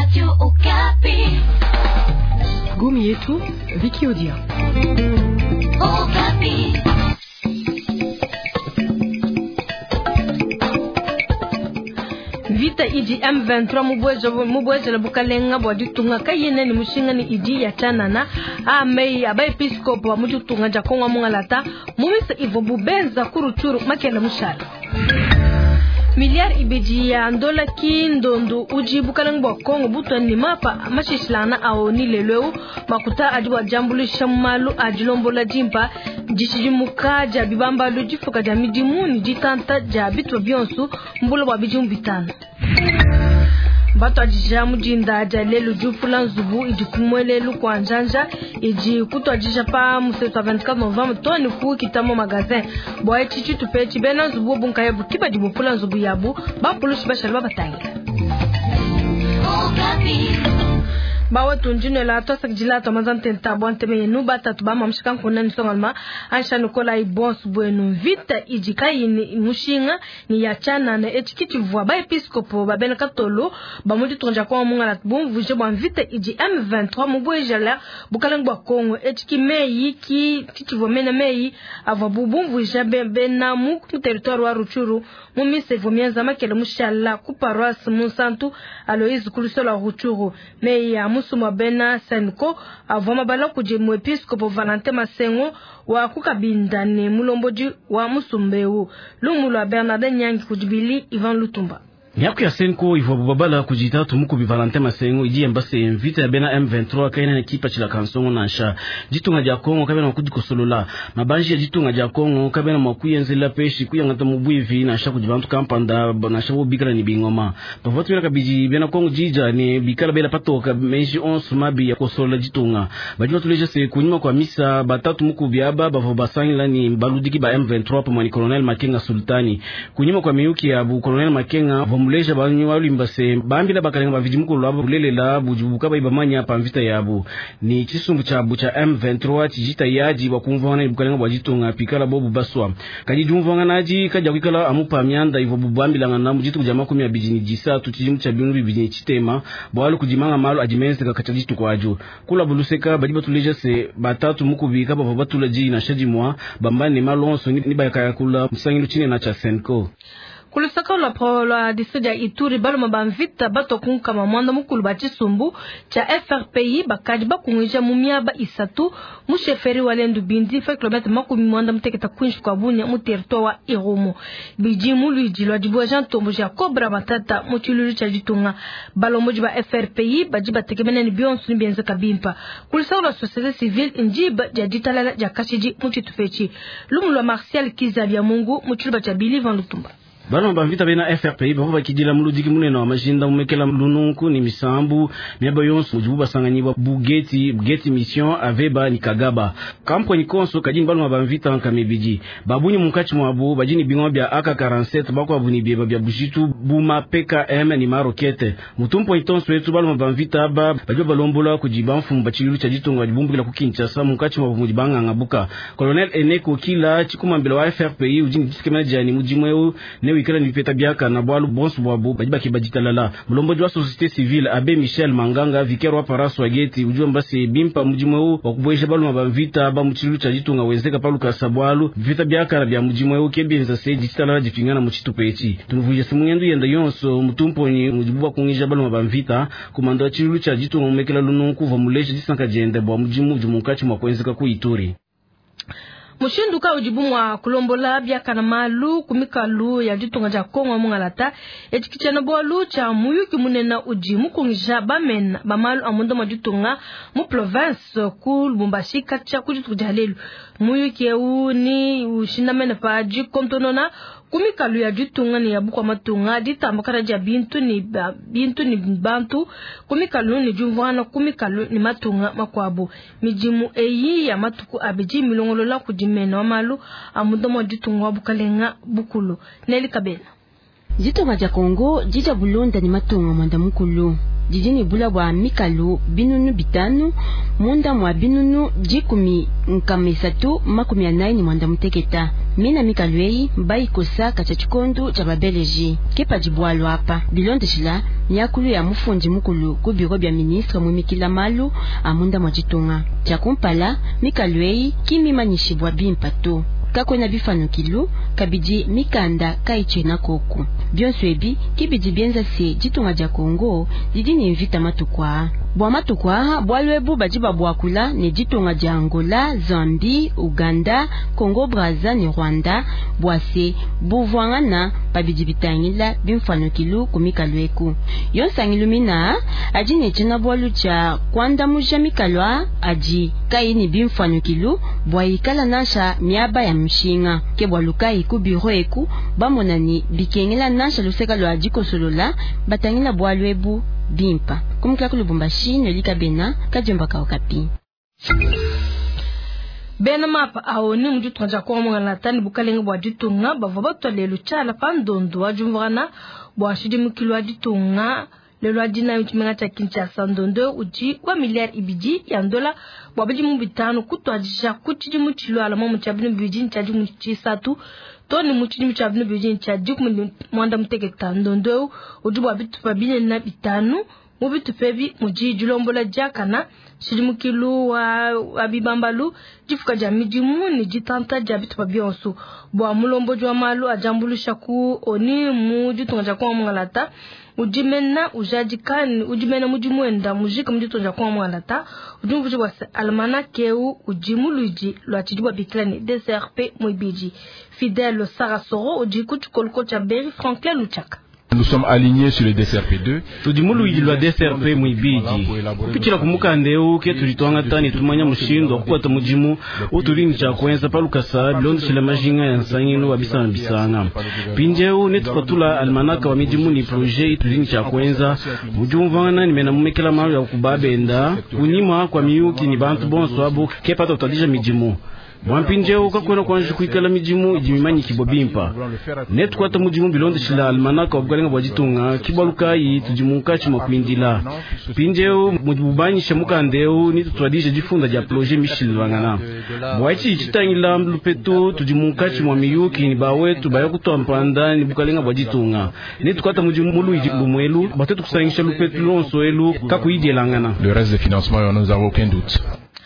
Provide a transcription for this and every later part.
Radio Okapi. Gumi yetu Viki Odia. Okapi. Vita idi M23 mubweja la bukalenga bwa ditunga kayene ni mushinga ni idi ya chanana amei abai episcopo wa mujutunga jakonga mungalata mumisa ivo bubenza kuruchuru makela mushara miliar ibiji ya ndola kindondo uji bukalang bwa Kongo butwa ni mapa mashishlana ao ni leleu makuta adiwa jambulu shamalu ajilombola jimpa jishijimuka ja bibamba lujifuka ja midimuni jitanta ja bitwa bionsu mbulo wa bijum bitana bato ajija mujinda ja lelu jufula nzubu ijikumwele lu kwa njanja iji kutu ajija pa museto 24 novembre toni ku kitamo magazin boye chichi tupechi bena nzubu bunka yabu kiba jibupula nzubu yabu bapulushi bashalwa batangira bawa tunjune la tosak jila to mazan tenta bonte me nu bata to ba mamshikan kunan songalma ansha nukola ibons bueno vita ijika yini mushinga ni ya chana na etikiti vwa ba episcopo ba ben katolo ba mudi tonja kwa mungala bon vuje bon vita iji M23 mubwejala bukalangwa Kongo etiki meyi ki titivo mena meyi ava bubun vuje bena mu territoire wa Ruchuru mumise vomianza makele mushala ku paroisse Monsanto Aloise Kulusolo Ruchuru meyi musuma bena senko avoma bala kuje mu episcopo Valentin Masengo wa kukabinda ne mulomboji wa musumbeu lumulo Bernard Nyangi kujibili Ivan Lutumba Yaku ya senko ivo babala kujita tumuku bi Valentin Masengo iji embase invite ya bena M23 kaina na kipa chila kansongo na nsha jitunga ja Kongo kabena makudi kusolola mabanji ya jitunga ja Kongo kabena makuye nzela peshi kuya ngata mubuivi na nsha kujibantu kampanda na nsha bikala ni bingoma pavotu wela kabiji bena Kongo jija ni bikala bela patoka meji onsu mabi ya kusolola jitunga bajima tuleja se kunyuma kwa misa batatu muku biaba bavo basangila ni baludiki ba M23 pamani Colonel Makenga Sultani kunyuma kwa miyuki ya bu Colonel Makenga muleja banyu walumbase bambila bakalenga bavijimuko labo kulelela bujubuka baibamanya pamvita yabo ni chisumbu cha bucha M23 chijita yaji bakumvana bukalenga bajitunga pikala bobu baswa kajijumvanga naji kaja kwikala amupa myanda ivo bubambila ngana mujitu kujama 10 ya bijini jisa tuchijimu cha binu bijini chitema bwalu kujimanga malo ajimense kakachajitu kwajo kula buluseka bajiba tuleja se batatu mukubika baba batula ji na shajimwa bambani malonso ni bayakaya kula musangilu chine na cha senko kulusaka la prola disodia Ituri balo mabamvita bato kunka mamwanda mukulu bachisumbu cha FRPI bakaji bakungisha mumiaba isatu musheferi walendu bindi fa kilometre makumi mwanda muteketa kunshi kwa bunya mu territoire wa Irumu bijimu luijilwa jibwa Jean Tombo ja Cobra Matata muchilulu cha jitunga balo moji ba FRPI bajiba tekemene ni bionsu ni bienza kabimpa kulusaka la société civile injiba ja jitalala ja kashiji muchitufechi lumulwa Martial Kizabia Mungu muchilba cha Bilivan Lutumba bana mbavita bena FRPI bava kidila muludiki munena wa majinda umekela lununku ni misambu miaba yonsu mujibu basanganyiwa bugeti mission aveba ni kagaba kampo ni konso kajini bana mbavita nkamebiji babuni munkachi mwabu bajini bingwa bya AK47 bako abuni beba bya bushitu buma PKM ni marokete mutumpo itonso wetu bana mbavita aba bajo balombola kujibanfu mbachililu cha jitongo wajibumbukila kukinchasa munkachi mwabu mujibanga ngabuka Colonel Eneko kila chikuma mbele wa FRPI ujini jisikemena jani mujimweu wikala nipeta biaka na bwalu bonsu bwabu bajiba kibajitalala mulomboji wa société civile Abe Michel Manganga vikero wa parasu wa geti ujua mbasi bimpa mujimweu wakubwesha balu mabamvita ba mchilu cha jitunga wenzeka palu kasabwalu vita biaka na bia mujimweu kebienza se jitalala jipingana muchitu pechi tunuvuja simunyendu yenda yonso mutumpo ni mujibuwa kungisha balu mabamvita kumando wa chilu cha jitunga umekela lununku vamuleja jisanka jende bwa mujimu jumukachi mwakwenzeka ku Ituri mushinduka ujibumwa kulombola biaka na malu kumikalu ya jitunga ja Kongo mungalata etikichana bolu cha muyuki munena ujimu kungisha bamena bamalu amundo majitunga mu province ku Lubumbashi kacha kujitunga jalelu muyuki ni ushinamena pa jikomtonona kumikalu ya jitunga ni yabu kwa matunga ditambakara ja bintu ni bantu kumikalu ni jumvana kumikalu ni matunga makwabu mijimu eyi ya matuku abiji milongolola kujimena wamalu amudomo jitunga wabukalenga bukulu Neli Kabena jitunga ja Kongo jija bulonda ni matunga mwanda mukulu jijini bula wa mikalu binunu bitanu munda mwa binunu jikumi nkamesatu makumi anayi ni mwanda muteketa mina mikalwei mbai kosa kacha chikondo cha babeleji kepa jibwalo hapa bilonde shila nyakulu ya mufundi mukulu ku biro bya ministre mwimikila malu amunda mwajitunga chakumpala mikalwei kimimanyishibwa bimpato kakwena bifanukilu kabidi mikanda kaiche na koku byonso ebi kibidi bienza se jitunga ja Kongo didi ni invita matukwa bwa matukwa bwalwebu bajiba bwakula ne jitunga ja Angola, Zambie, Uganda, Congo Brazza ni Rwanda bwase buvwangana babidi bitangila bimfanukilu kumikalweku yonsangilumina aji ne chena bwalu cha kwanda muja mikalwa aji kaini bimfanukilu bwaikala nasha miaba ya mshinga ke bwalukai ku biro eku bamonani bikengela nasha luseka lwa jikosolola batangila bwalwebu bimpa kumukila kulubumbashi nelika bena kajemba ka okapi bena mapa aoni mju twanja kwa mwanga tani bukalenga bwa ditunga bavaba tolelo chala pandondo ajumvana bwa shidi mukilo aditunga lelo adina mchimanga cha Kinshasa ndondo uji kwa miliari ibiji ya dola bwabaji mubitano kutwajisha kuchiji muchilo alama mchabini biji nchaji mchisatu toni muchiji mchabini biji nchaji mwanda mteketa ndondo uji bwabitu pabine na bitanu mubitu pebi muji julombola jakana shidi mukilu wa bibambalu jifuka jamijimu ni jitanta jabitu pabionsu bwa mulombo jwa malu ajambulu shaku oni muju tunga kwa mwangalata ujimena ujajikani ujimena mujimwenda mujika mjitonja kwa mwangalata ujumvuji wa almana keu ujimuluji lwachijibwa biklani DCRP mwibiji Fidèle Sarasoro ujikuchu kolkocha Beri Franklin Luchaka. Nous sommes alignés sur le DCRP2. Tudimulu yilwa DCRP mwibiji. Kupichila kumukandeu ke tulitwanga tani tumanya mushindo kukwata mujimu uturini cha kwenza palukasa bilondo shila majinga ya nsangino wabisana bisanga. Pinjeu netufatula almanaka wa mijimu ni proje iturini cha kwenza ujumvana nimena mumekela maru ya ukubabenda unima kwa miyuki ni bantu bonso abu kepata utadija mijimu. Mwampinjeu kakwena kwanji kuikala mijimu ijimimanyi kibobimpa. Netu kwata mujimu bilondo shila almanaka wabugalenga wajitunga kibalukai tujimuka chima kuindila. Pinjeu mujibubanyi shemukandeu nitu tuadije jifunda ja proje mishili wangana. Mwaichi ichitangila mlupetu tujimuka chima miyuki ni bawetu bayakutoa mpanda ni bukalenga wajitunga. Netu kwata mujimu mulu ijibumwelu batetu kusangisha lupetu lonso elu kakuidi elangana. Le reste de financement, nous avons aucun doute.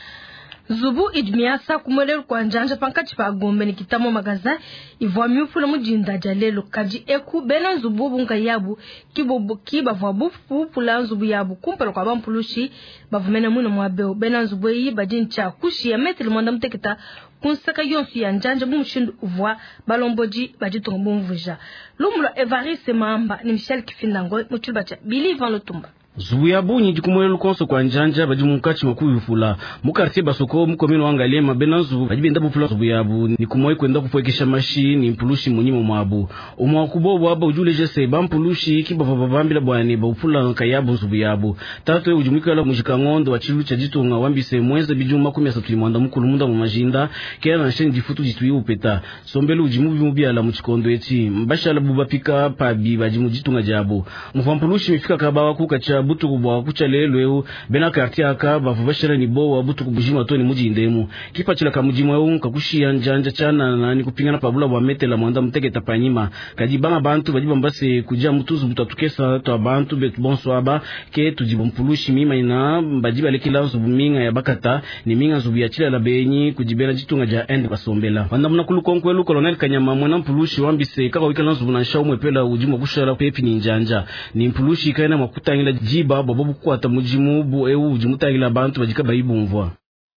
Zubu idmiasa kumweleru kwa njanja pankachi pa gombe ni kitamo magaza ivwa miufula mujinda jalelo kaji eku bena zubu bunga yabu kiba vwa bufu pula zubu yabu kumpelo kwa bampulushi bavumena muna mwabeo bena zubu yi bajincha kushi ya metri mwanda mteketa kunsaka yonsu ya njanja bumushindu uvwa balomboji bajitonga bumvuja lumula Evariste Mamba ni Michel Kifindango muchulbacha Bili Van Lutumba. Zuya bunyi jikumwele lukonso kwa njanja bajimukachi makuyufula mukartie basoko mukomino wangalie mabenanzu bajibenda bufula zubuyabu ni kumoi kwenda kupwekesha mashi ni mpulushi munyimo mwabu umwa kubobo aba ujule jese bampulushi kibava babambila bwani bufula kayabu zubuyabu tatu ujumika la mujikangondo wachilu cha jitunga wambise mweza bijuma 13 mwanda mukulu munda mu majinda kera na sheni jifutu jituyi upeta sombelu ujimubi mubia la muchikondo eti mbasha buba pika pabi bajimu jitunga jabu mfampulushi mifika kabawa kukacha butu kubwa kucha lelweu bena karti aka bavubashira ni bowa butu kubujima toni mujindemu kipa chila kamujima eu kakushia njanja chana na ni kupingana pabula bwa metela mwanda mteke tapanyima kajibanga bantu bajiba mbase kuja mutuzu butatukesa to abantu betu bonso aba ke tujibompulushi mima ina bajiba lekila zubuminga ya bakata ni minga zubu ya chila la benyi kujibela jitunga ja end basombela wanda muna kulukonkwelu Colonel Kanyama mwana mpulushi wambise kaka wikala zubu na shau mwepela ujima kushara pepi ni njanja ni mpulushi kaina makutangila jiba babu kuata mujimu bu eu ujimutangila bantu bajika baibumvwa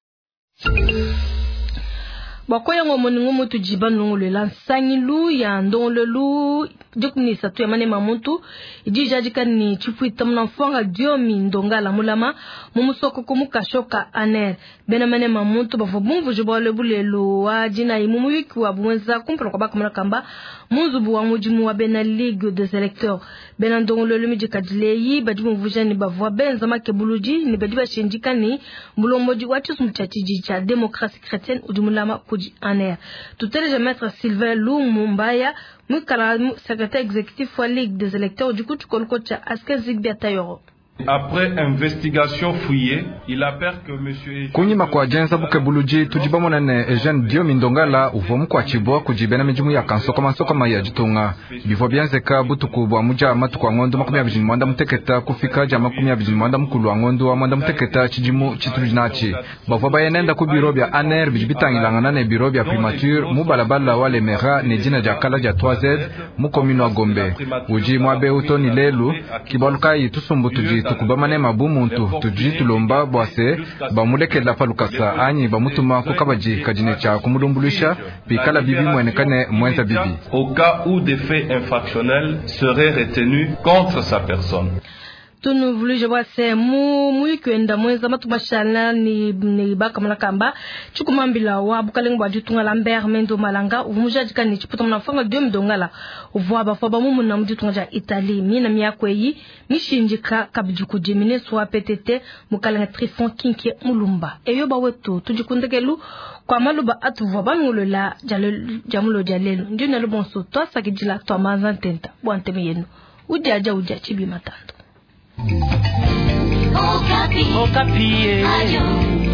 bakoya ngomoni ngomo tujiba nongole lansangilu ya ndongolelu jukuni satu ya mane mamuntu ijijajika ni chifu itamna mfanga diomi ndongala mulama mumusoko kumukashoka aner bena mane mamuntu bavobumvu jibole lelo wajina imumu wiki wa bwenza kumpelo kwa baka kamba munzubu wa mujimu wa bena ligue des électeurs bena ndongolelu mijikadileyi bajimu vujani bavwa benza makebuluji ni bediba shenjika ni mulomboji watu sumchachiji cha démocratie chrétienne ujumulama kuji aner tuteleje maître Sylvain Lumumbaya mukala secrétaire exécutif wa ligue des électeurs du coup kolkocha aske zigbia tayoro Après investigation fouillée, il appelle que monsieur kunyima kwa jenza buke buluji tujibamo nene Eugene Diomi Ndongala uvomu kwa chibwa kujibena mijumu ya kansoko masoko maya jitunga bivyo byanzeka butuku bwa muja matuku wa ngondo 20 mwanda muteketa kufika jama 20 mwanda mukulu wa ngondo wa mwanda muteketa chijimu chitujinachi bavyo bayenenda ku biro bya ANR bijibitangilangana ne biro bya primature mu balabala wale mera ne jina jakala ja 3Z mu komino Gombe uji mwabe utoni lelu kibalukai tusumbu tuji tukubamane mabumuntu tuji tulomba bwase bamulekela palukasa anyi bamutuma kukabaji kajine cha kumulumbulisha pikala bibi mwenekane mwenza bibi au cas où des faits infractionnels seraient retenus contre sa personne. Tunu vulije bwase mu kwenda mweza matubashala ni baka malakamba chukumambila wa bukaleng bwa jitunga Lambert Mendo Malanga umuja jikani chiputa mnafanga 2 mdongala uvwa bafoba mumu na mjitunga ja Italie mina miyakweyi mishinjika kabjuku jemine swa PTT mukalanga Trifon Kinki Mulumba eyo bawetu tujikundekelu kwa maluba atuvwa banulola jamulo jalelo ndina lubonso twasa kijila twa mazantenta bwanteme yenu ujaja chibi matando Okapi.